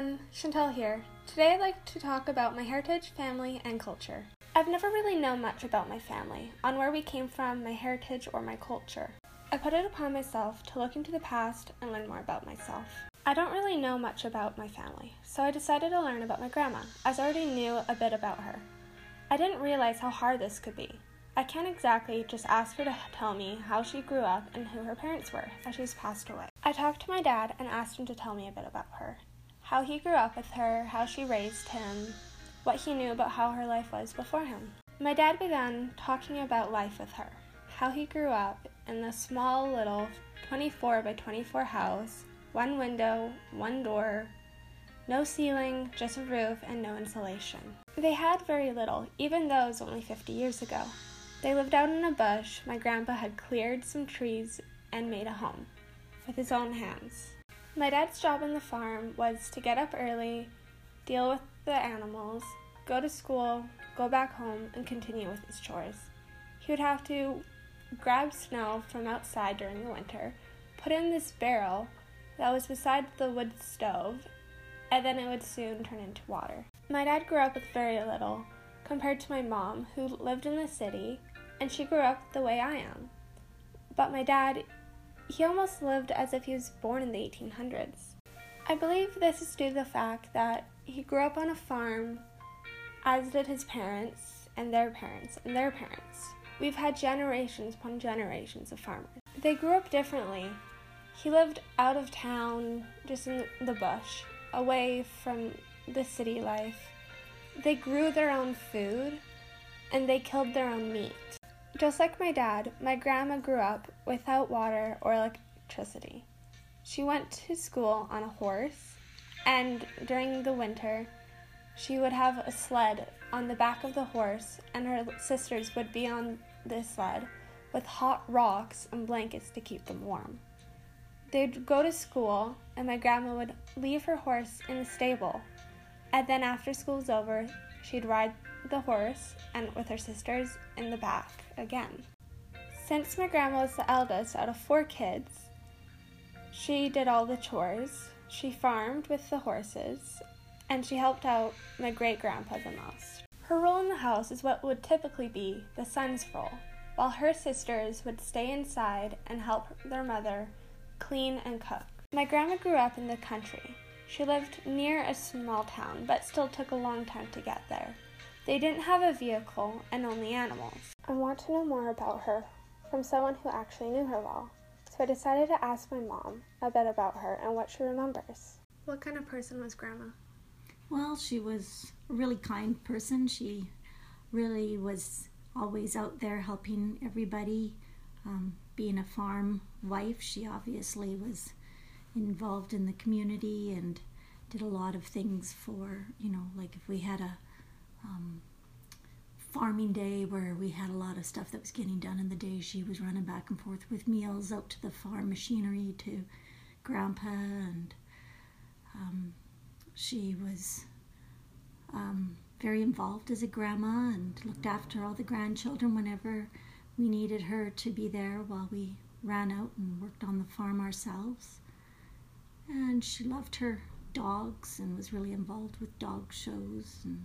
everyone, Chantel here. Today I'd like to talk about my heritage, family, and culture. I've never really known much about my family, on where we came from, my heritage, or my culture. I put it upon myself to look into the past and learn more about myself. I don't really know much about my family, so I decided to learn about my grandma, as I already knew a bit about her. I didn't realize how hard this could be. I can't exactly just ask her to tell me how she grew up and who her parents were, as she's passed away. I talked to my dad and asked him to tell me a bit about her. How he grew up with her, how she raised him, what he knew about how her life was before him. My dad began talking about life with her, how he grew up in the small little 24 by 24 house, one window, one door, no ceiling, just a roof, and no insulation. They had very little, even though it was only 50 years ago. They lived out in a bush. My grandpa had cleared some trees and made a home with his own hands. My dad's job on the farm was to get up early, deal with the animals, go to school, go back home, and continue with his chores. He would have to grab snow from outside during the winter, put it in this barrel that was beside the wood stove, and then it would soon turn into water. My dad grew up with very little, compared to my mom, who lived in the city, and she grew up the way I am. But my dad, he almost lived as if he was born in the 1800s. I believe this is due to the fact that he grew up on a farm, as did his parents, and their parents, and their parents. We've had generations upon generations of farmers. They grew up differently. He lived out of town, just in the bush, away from the city life. They grew their own food, and they killed their own meat. Just like my dad, my grandma grew up without water or electricity. She went to school on a horse, and during the winter, she would have a sled on the back of the horse, and her sisters would be on this sled with hot rocks and blankets to keep them warm. They'd go to school, and my grandma would leave her horse in the stable, and then after school's over, she'd ride the horse and with her sisters in the back again. Since my grandma was the eldest out of 4 kids, she did all the chores, she farmed with the horses, and she helped out my great-grandpa the most. Her role in the house is what would typically be the son's role, while her sisters would stay inside and help their mother clean and cook. My grandma grew up in the country. She lived near a small town, but still took a long time to get there. They didn't have a vehicle and only animals. I want to know more about her from someone who actually knew her well, so I decided to ask my mom a bit about her and what she remembers. What kind of person was Grandma? Well, she was a really kind person. She really was always out there helping everybody. Being a farm wife, she obviously was involved in the community and did a lot of things for, like if we had a farming day where we had a lot of stuff that was getting done in the day, she was running back and forth with meals out to the farm machinery to Grandpa, and she was very involved as a grandma and looked after all the grandchildren whenever we needed her to be there while we ran out and worked on the farm ourselves. And she loved her dogs and was really involved with dog shows and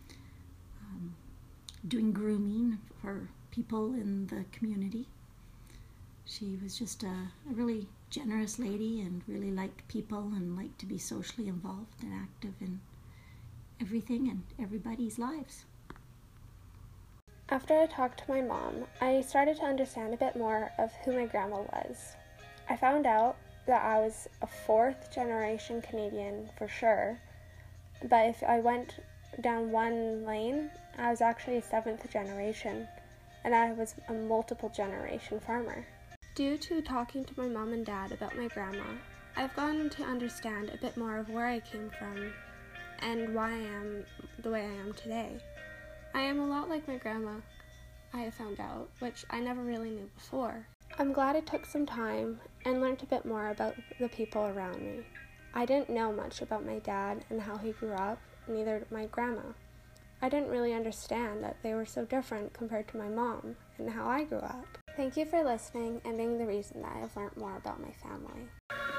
doing grooming for people in the community. She was just a really generous lady and really liked people and liked to be socially involved and active in everything and everybody's lives. After I talked to my mom, I started to understand a bit more of who my grandma was. I found out that I was a 4th generation Canadian for sure, but if I went down one lane, I was actually a 7th generation, and I was a multiple generation farmer. Due to talking to my mom and dad about my grandma, I've gotten to understand a bit more of where I came from and why I am the way I am today. I am a lot like my grandma, I have found out, which I never really knew before. I'm glad I took some time and learned a bit more about the people around me. I didn't know much about my dad and how he grew up, neither did my grandma. I didn't really understand that they were so different compared to my mom and how I grew up. Thank you for listening and being the reason that I have learned more about my family.